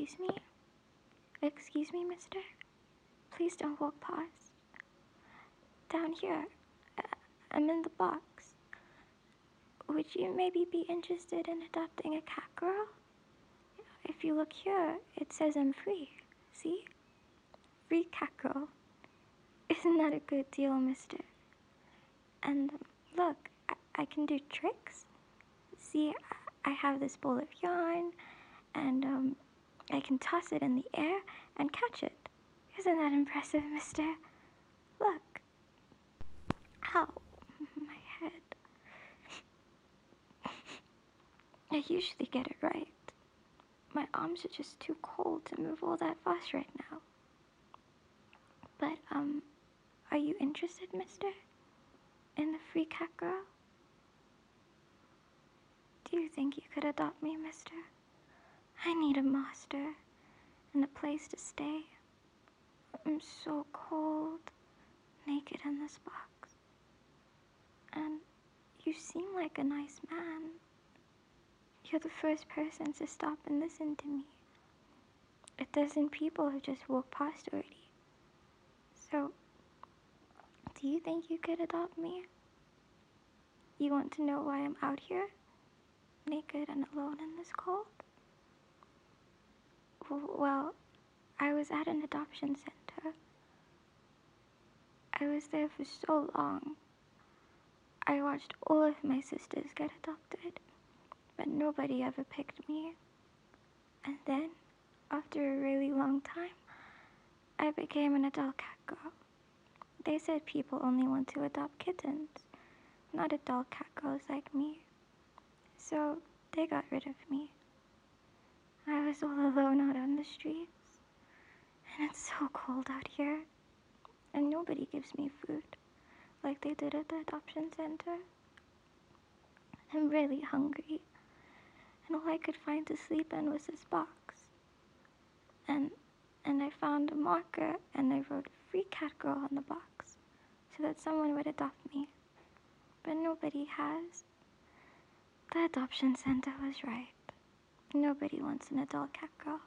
Excuse me? Excuse me, mister? Please don't walk past. Down here. I'm in the box. Would you maybe be interested in adopting a cat girl? If you look here, it says I'm free. See? Free cat girl. Isn't that a good deal, mister? And look, I can do tricks. See, I have this bowl of yarn, and I can toss it in the air and catch it. Isn't that impressive, mister? Look. Ow, my head. I usually get it right. My arms are just too cold to move all that fast right now. But, are you interested, mister? In the free cat girl? Do you think you could adopt me, mister? I need a master and a place to stay. I'm so cold, naked in this box. And you seem like a nice man. You're the first person to stop and listen to me. A dozen people have just walked past already. So, do you think you could adopt me? You want to know why I'm out here, naked and alone in this cold? Well, I was at an adoption center. I was there for so long. I watched all of my sisters get adopted, but nobody ever picked me. And then, after a really long time, I became an adult cat girl. They said people only want to adopt kittens, not adult cat girls like me. So, they got rid of me. I was all alone out on the streets, and it's so cold out here, and nobody gives me food like they did at the adoption center. I'm really hungry, and all I could find to sleep in was this box. And I found a marker, and I wrote "Free Cat Girl" on the box, so that someone would adopt me. But nobody has. The adoption center was right. Nobody wants an adult cat girl.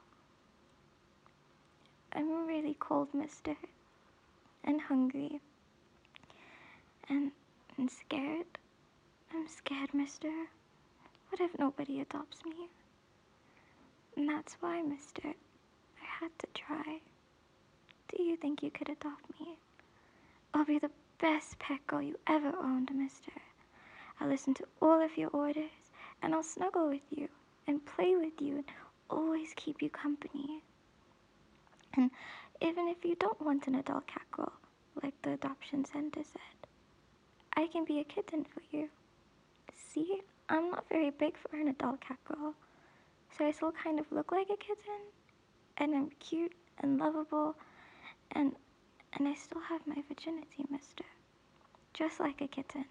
I'm really cold, mister, and hungry, and scared. I'm scared, mister. What if nobody adopts me? And that's why, mister, I had to try. Do you think you could adopt me? I'll be the best pet girl you ever owned, mister. I'll listen to all of your orders, and I'll snuggle with you, and play with you, and always keep you company. And even if you don't want an adult cat girl, like the adoption center said, I can be a kitten for you. See, I'm not very big for an adult cat girl, so I still kind of look like a kitten, and I'm cute and lovable, and I still have my virginity, mister, just like a kitten.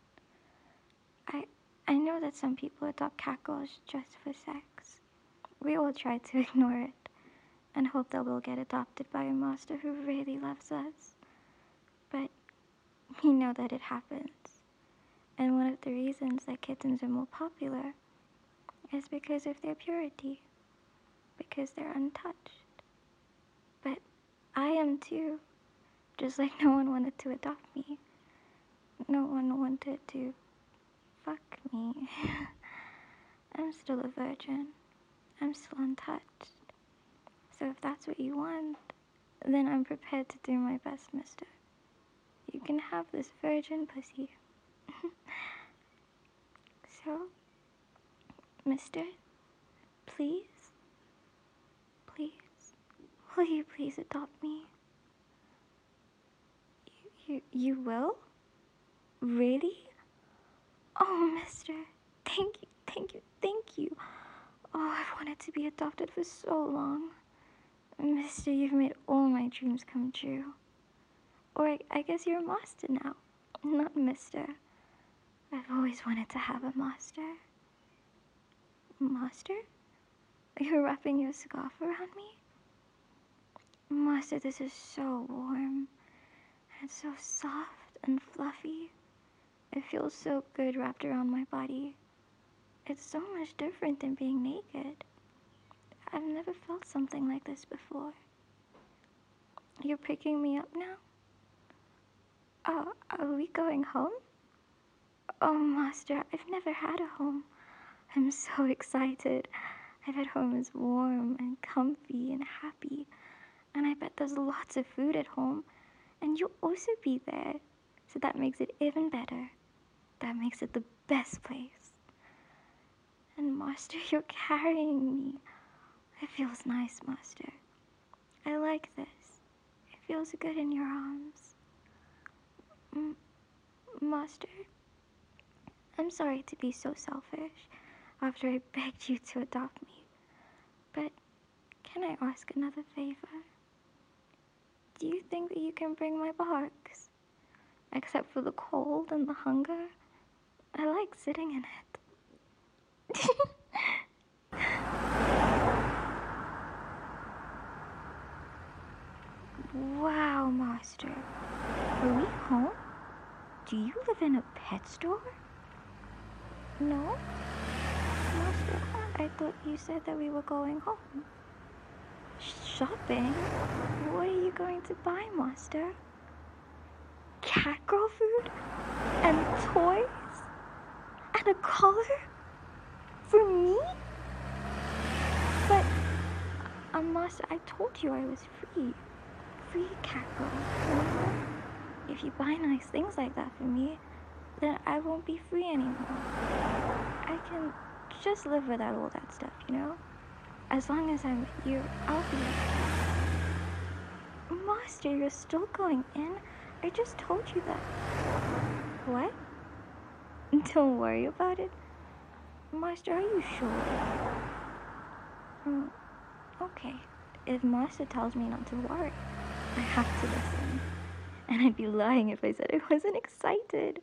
I know that some people adopt cat girls just for sex. We all try to ignore it and hope that we'll get adopted by a master who really loves us. But we know that it happens. And one of the reasons that kittens are more popular is because of their purity, because they're untouched. But I am too, just like no one wanted to adopt me. No one wanted to fuck me. I'm still a virgin. I'm still untouched. So if that's what you want, then I'm prepared to do my best, mister. You can have this virgin pussy. So, mister, please, will you please adopt me? You will? Really? Oh, mister, thank you. Oh, I've wanted to be adopted for so long. Mister, you've made all my dreams come true. Or I guess you're a master now, not mister. I've always wanted to have a master. Master? You're wrapping your scarf around me? Master, this is so warm. And it's so soft and fluffy. It feels so good wrapped around my body. It's so much different than being naked. I've never felt something like this before. You're picking me up now? Oh, are we going home? Oh, Master, I've never had a home. I'm so excited. I bet home is warm and comfy and happy. And I bet there's lots of food at home. And you'll also be there. So that makes it even better. That makes it the best place. And Master, you're carrying me. It feels nice, Master. I like this. It feels good in your arms. Master, I'm sorry to be so selfish after I begged you to adopt me. But can I ask another favor? Do you think that you can bring my box? Except for the cold and the hunger, I like sitting in it. Wow, Master. Are we home? Do you live in a pet store? No? Master, I thought you said that we were going home. Shopping? What are you going to buy, Master? Cat girl food? And toys? And a collar? For me? But, Master, I told you I was free. Free cat girl, remember? If you buy nice things like that for me, then I won't be free anymore. I can just live without all that stuff, you know? As long as I'm with you, I'll be okay. Master, you're still going in? I just told you that. What? Don't worry about it. Master, are you sure? Okay. If Master tells me not to worry, I have to listen. And I'd be lying if I said I wasn't excited.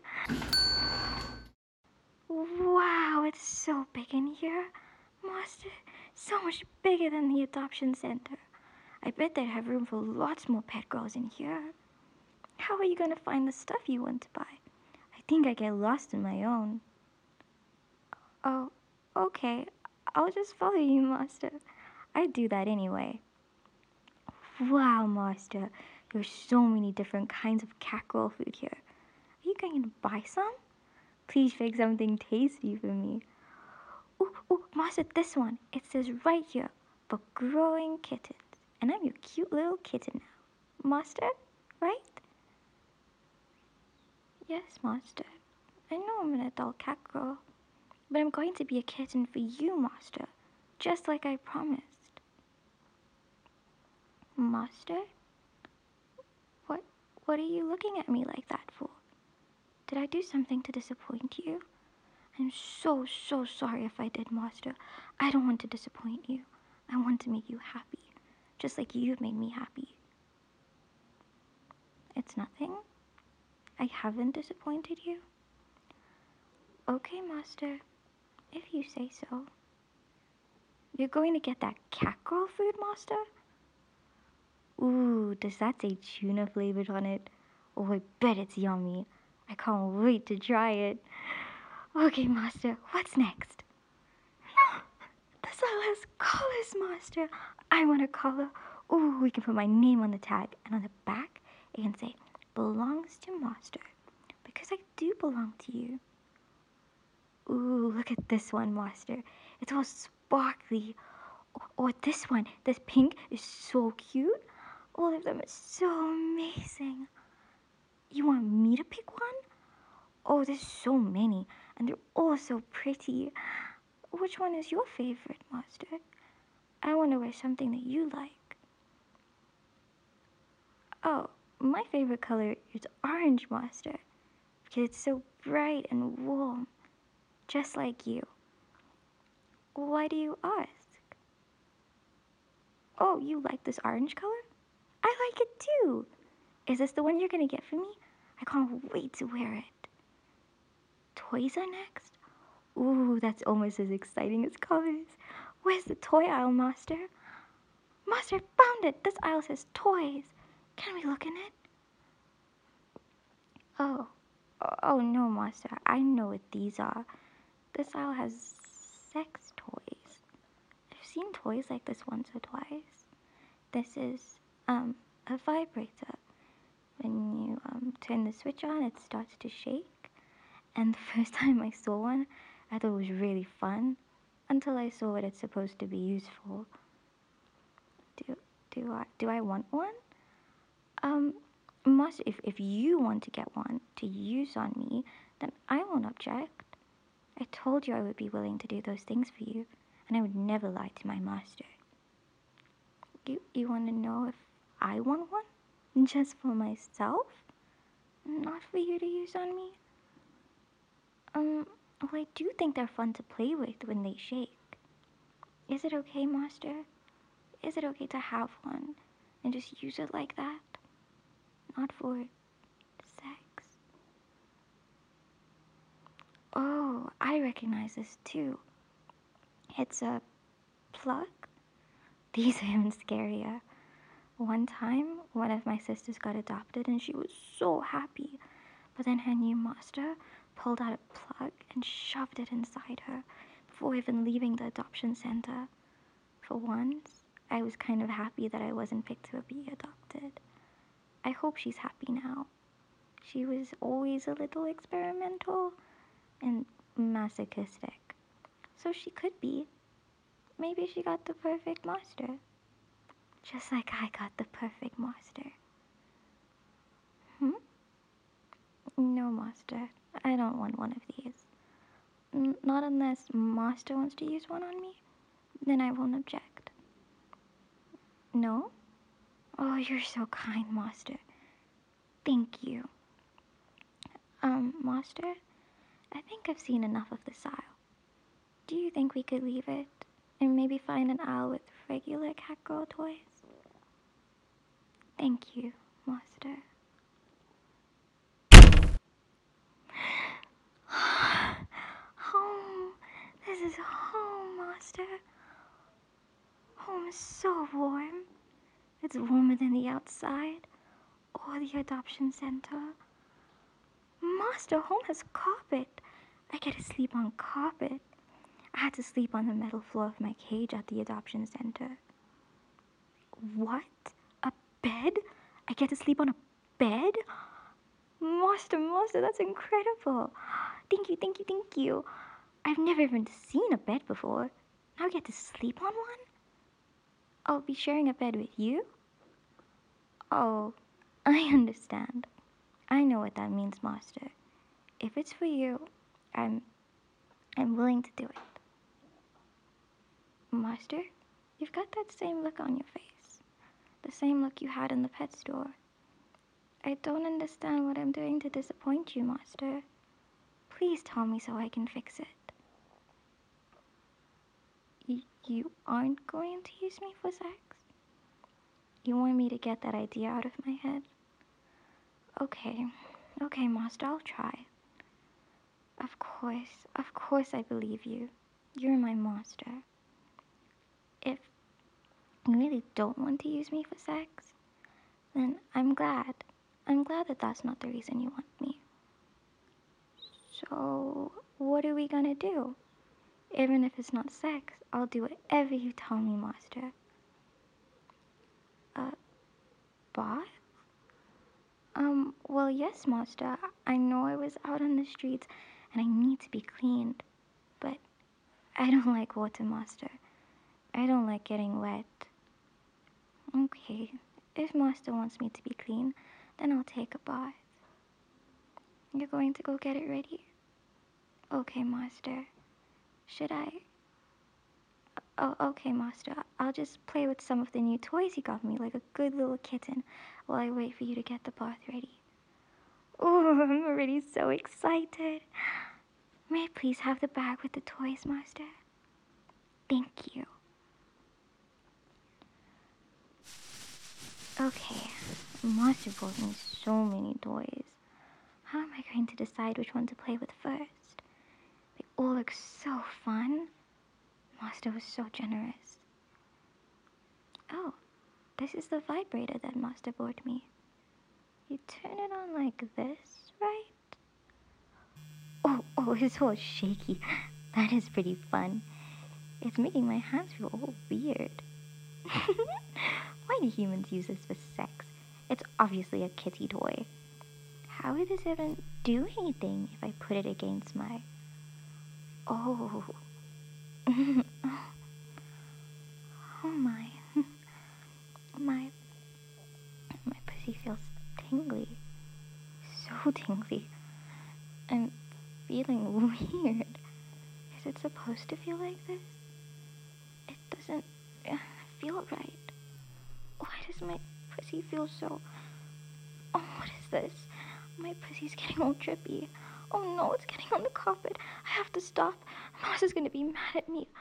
Wow, it's so big in here. Master, so much bigger than the adoption center. I bet they'd have room for lots more pet girls in here. How are you going to find the stuff you want to buy? I think I get lost on my own. Oh, okay. I'll just follow you, Master. I do that anyway. Wow, Master. There's so many different kinds of cat girl food here. Are you going to buy some? Please make something tasty for me. Ooh, Master, this one. It says right here, for growing kittens. And I'm your cute little kitten now. Master, right? Yes, Master. I know I'm an adult cat girl, but I'm going to be a kitten for you, Master. Just like I promised. Master? What are you looking at me like that for? Did I do something to disappoint you? I'm so sorry if I did, Master. I don't want to disappoint you. I want to make you happy, just like you've made me happy. It's nothing? I haven't disappointed you? Okay, Master, if you say so. You're going to get that cat girl food, Master? Ooh, does that say tuna flavored on it? Oh, I bet it's yummy. I can't wait to try it. Okay, Master, what's next? No, this all has collars, Master. I want a collar. Ooh, we can put my name on the tag, and on the back, it can say, belongs to Master. Because I do belong to you. Ooh, look at this one, Master. It's all sparkly. Or this one, this pink is so cute. All of them are so amazing. You want me to pick one? Oh, there's so many, and they're all so pretty. Which one is your favorite, Master? I want to wear something that you like. Oh, my favorite color is orange, Master, because it's so bright and warm, just like you. Why do you ask? Oh, you like this orange color? I like it too. Is this the one you're gonna get for me? I can't wait to wear it. Toys are next? Ooh, that's almost as exciting as colors. Where's the toy aisle, Master? Master, I found it! This aisle says toys. Can we look in it? Oh no, Master. I know what these are. This aisle has sex toys. I've seen toys like this once or twice. This is a vibrator. When you turn the switch on, it starts to shake. And the first time I saw one, I thought it was really fun until I saw what it's supposed to be used for. Do I want one? If you want to get one to use on me, then I won't object. I told you I would be willing to do those things for you, and I would never lie to my master. You want to know if I want one? Just for myself? Not for you to use on me? Well, I do think they're fun to play with when they shake. Is it okay, master? Is it okay to have one and just use it like that? Not for sex. Oh, I recognize this too. It's a plug. These are even scarier. One time, one of my sisters got adopted and she was so happy. But then her new master pulled out a plug and shoved it inside her before even leaving the adoption center. For once, I was kind of happy that I wasn't picked to be adopted. I hope she's happy now. She was always a little experimental and masochistic. So she could be. Maybe she got the perfect master. Just like I got the perfect master. No, master. I don't want one of these. Not unless master wants to use one on me. Then I won't object. No? Oh, you're so kind, master. Thank you. Master, I think I've seen enough of this aisle. Do you think we could leave it and maybe find an aisle with regular Catgirl toys? Thank you, master. Home. This is home, master. Home is so warm. It's warmer than the outside or the adoption center. Master, home has carpet. I get to sleep on carpet. I had to sleep on the metal floor of my cage at the adoption center. What? A bed? I get to sleep on a bed? Master, that's incredible. Thank you, thank you, thank you. I've never even seen a bed before. Now I get to sleep on one? I'll be sharing a bed with you? Oh, I understand. I know what that means, master. If it's for you, I'm willing to do it. Master, you've got that same look on your face. The same look you had in the pet store. I don't understand what I'm doing to disappoint you, master. Please tell me so I can fix it. You aren't going to use me for sex? You want me to get that idea out of my head? Okay, master, I'll try. Of course I believe you. You're my master. If you really don't want to use me for sex, then I'm glad. I'm glad that that's not the reason you want me. So, what are we gonna do? Even if it's not sex, I'll do whatever you tell me, master. Bath? Well, yes, master. I know I was out on the streets and I need to be cleaned. But I don't like water, master. I don't like getting wet. Okay, if master wants me to be clean, then I'll take a bath. You're going to go get it ready? Okay, master. Should I? Oh, okay, master. I'll just play with some of the new toys you got me, like a good little kitten, while I wait for you to get the bath ready. Oh, I'm already so excited. May I please have the bag with the toys, master? Thank you. Okay, master bought me so many toys. How am I going to decide which one to play with first? They all look so fun. Master was so generous. Oh, this is the vibrator that master bought me. You turn it on like this, right? Oh, it's all shaky. That is pretty fun. It's making my hands feel all weird. Why do humans use this for sex? It's obviously a kitty toy. How would this even do anything if I put it against my... Oh. Oh my. My pussy feels tingly. So tingly. I'm feeling weird. Is it supposed to feel like this? It doesn't feel right. Why does my pussy feel so... Oh, what is this? My pussy's getting all drippy. Oh no, it's getting on the carpet. I have to stop. Moss is gonna be mad at me.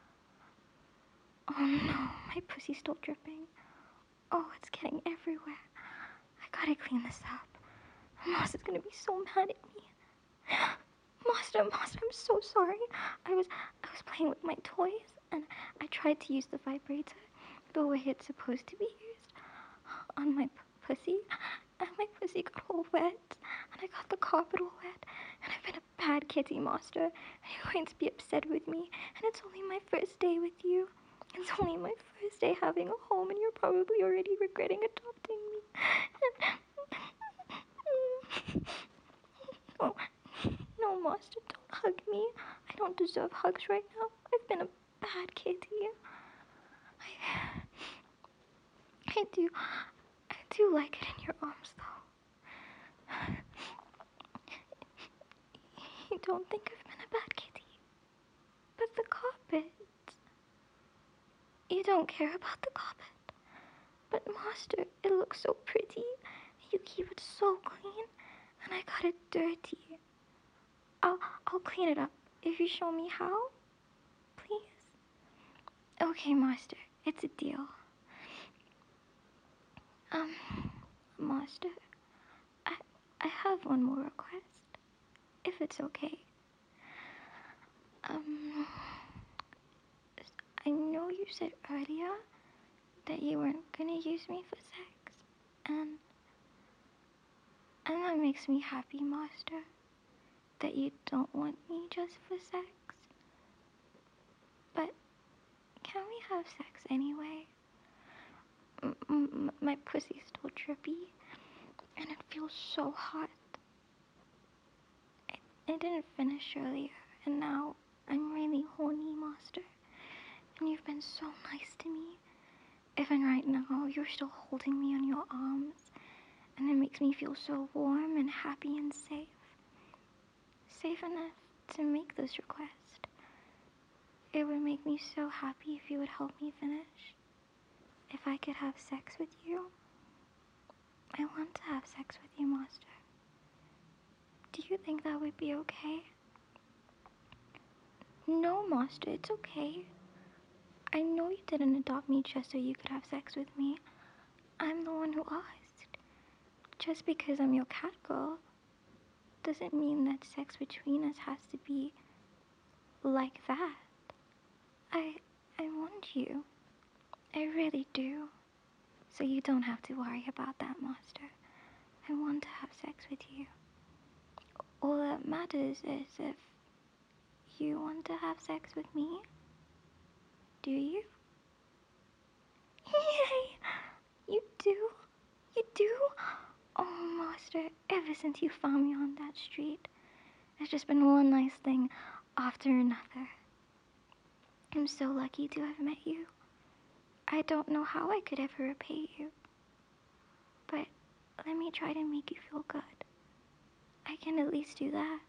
Oh no, my pussy's still dripping. Oh, it's getting everywhere. I gotta clean this up. Moss is gonna be so mad at me. Master, I'm so sorry. I was playing with my toys and I tried to use the vibrator the way it's supposed to be used on my pussy, and my pussy got all wet, and I got the carpet all wet, and I've been a bad kitty, Master, and you're going to be upset with me, and it's only my first day with you. It's only my first day having a home, and you're probably already regretting adopting me. No, no, Master, don't hug me. I don't deserve hugs right now. I've been a bad kitty. I do like it in your arms, though. You don't think I've been a bad kitty. But the carpet. You don't care about the carpet. But Master, it looks so pretty. You keep it so clean, and I got it dirty. I'll clean it up if you show me how, please. Okay, Master, it's a deal. Master, I have one more request, if it's okay. I know you said earlier that you weren't gonna use me for sex, and that makes me happy, Master, that you don't want me just for sex. But can we have sex anyway? My pussy's still drippy, and it feels so hot. I didn't finish earlier, and now I'm really horny, Master. And you've been so nice to me. Even right now, you're still holding me on your arms, and it makes me feel so warm and happy and safe. Safe enough to make this request. It would make me so happy if you would help me finish. If I could have sex with you. I want to have sex with you, Master. Do you think that would be okay? No, Master, it's okay. I know you didn't adopt me just so you could have sex with me. I'm the one who asked. Just because I'm your cat girl doesn't mean that sex between us has to be like that. I want you. I really do. So you don't have to worry about that, Master. I want to have sex with you. All that matters is if you want to have sex with me. Do you? Yay! You do? You do? Oh, Master, ever since you found me on that street, there's just been one nice thing after another. I'm so lucky to have met you. I don't know how I could ever repay you. But let me try to make you feel good. I can at least do that.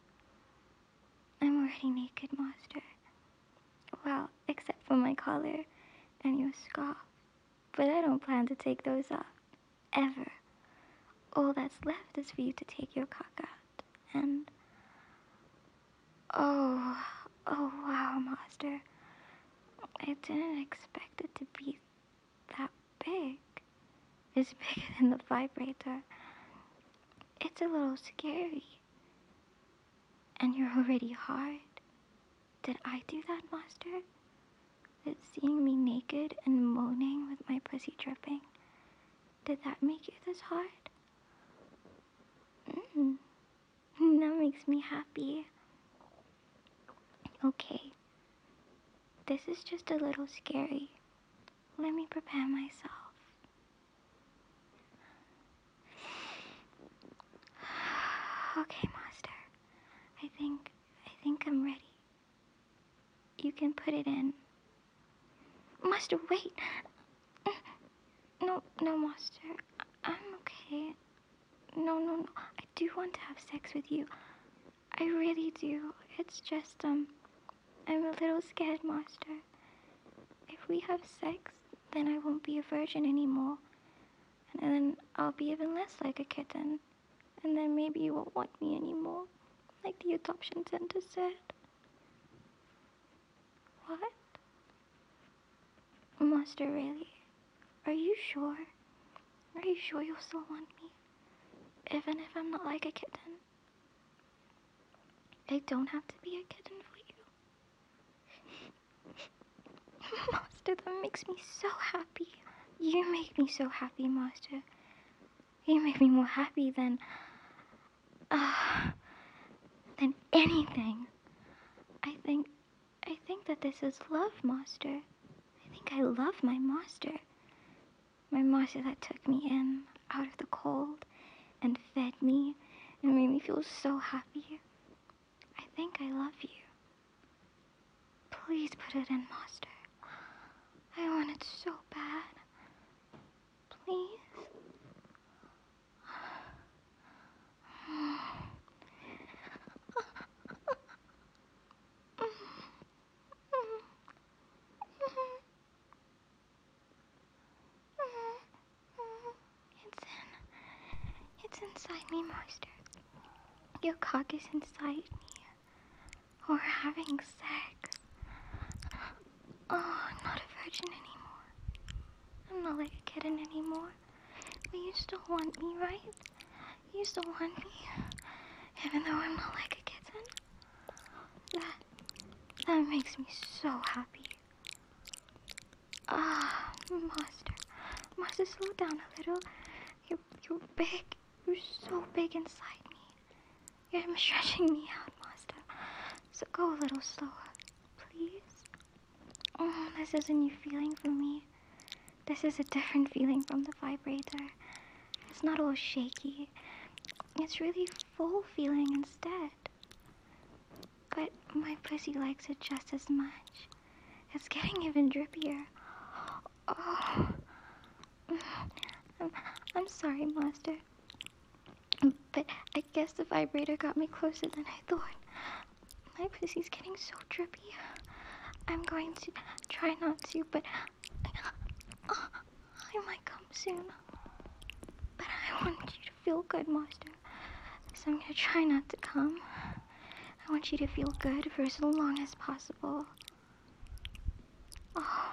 I'm already naked, Master. Well, except for my collar and your scarf. But I don't plan to take those off. Ever. All that's left is for you to take your cock out. And... Oh wow, Master. I didn't expect it to be that big. It's bigger than the vibrator. It's a little scary. And you're already hard. Did I do that, Master? Did seeing me naked and moaning with my pussy dripping, did that make you this hard? That makes me happy. Okay. this is just a little scary. Let me prepare myself. Okay, Master. I think I'm ready. You can put it in. Master, wait. No, Master. I'm okay. No. I do want to have sex with you. I really do. It's just, I'm a little scared, Master. If we have sex, then I won't be a virgin anymore. And then I'll be even less like a kitten. And then maybe you won't want me anymore, like the adoption center said. What? Master, really? Are you sure? Are you sure you'll still want me? Even if I'm not like a kitten? I don't have to be a kitten for you. Master, that makes me so happy. You make me so happy, Master. You make me more happy than anything. I think that this is love, Master. I think I love my master. My master that took me in, out of the cold, and fed me, and made me feel so happy. I think I love you. Please put it in, Master. I want it so bad. Please. It's inside me, Master. Your cock is inside me. We're having sex. Oh, I'm not a virgin anymore. I'm not like a kitten anymore. But you still want me, right? You still want me? Even though I'm not like a kitten? That makes me so happy. Ah, Master. Master, slow down a little. You're big. You're so big inside me. You're stretching me out, Master. So go a little slower, please. Oh, this is a new feeling for me. This is a different feeling from the vibrator. It's not all shaky. It's really full feeling instead. But my pussy likes it just as much. It's getting even drippier. Oh. I'm sorry, Master. But I guess the vibrator got me closer than I thought. My pussy's getting so drippy. I'm going to try not to, but I might come soon. But I want you to feel good, Master. So I'm gonna try not to come. I want you to feel good for as long as possible. Oh.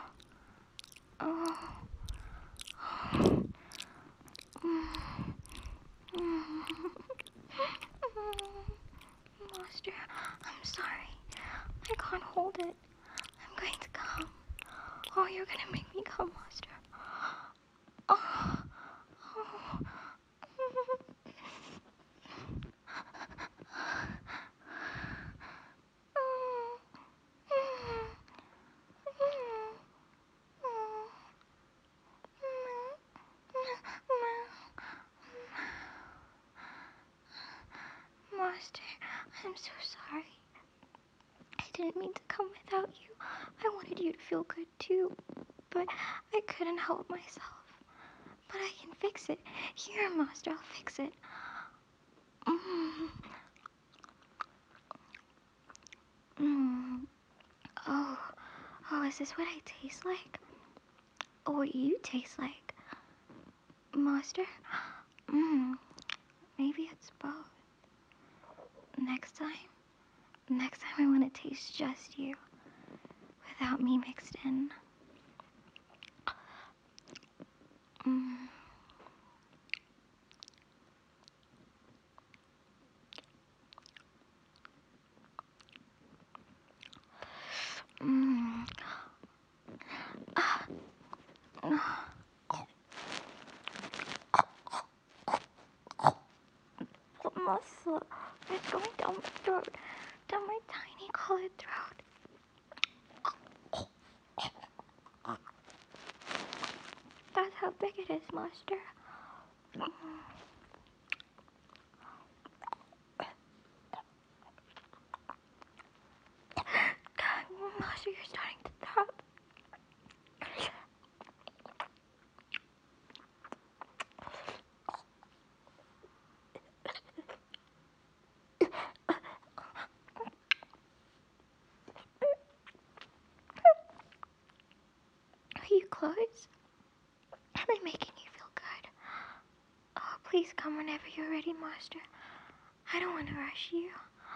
Master, I'm sorry. I can't hold it. I'm going to come. Oh, you're gonna make me come, Master. Oh. Master, I'm so sorry. I didn't mean to come without you. I wanted you to feel good too, but I couldn't help myself. But I can fix it. Here, Master, I'll fix it. Oh, is this what I taste like? Or what you taste like? Master? Maybe it's both. Next time I want to taste just you, without me mixed in. The muscle, it's going down my throat, down my tiny colored throat. big it is, Master. Master, you're starting to throb. Are you close? Am I making you feel good? Oh, please come whenever you're ready, Master. I don't want to rush you.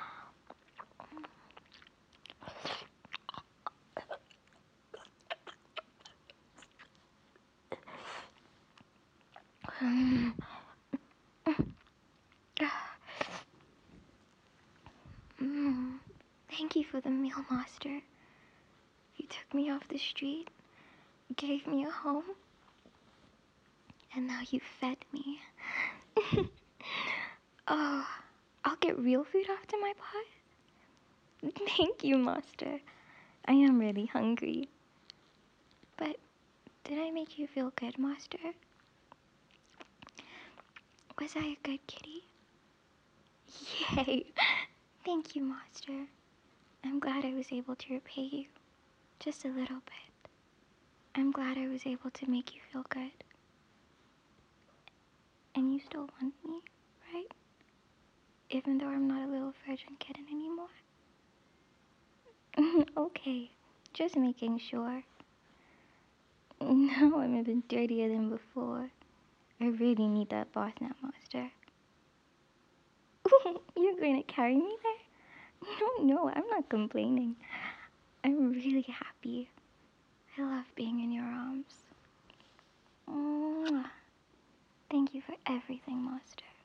Thank you for the meal, Master. You took me off the street, gave me a home, and now you fed me. Oh, I'll get real food after my pot? Thank you, Master. I am really hungry. But did I make you feel good, Master? Was I a good kitty? Yay! Thank you, Master. I'm glad I was able to repay you. Just a little bit. I'm glad I was able to make you feel good. And you still want me, right? Even though I'm not a little virgin kitten anymore? Okay, just making sure. Now I'm even dirtier than before. I really need that bath now, Master. You're going to carry me there? No, I'm not complaining. I'm really happy. I love being in your arms. Mwah. Thank you for everything, Master.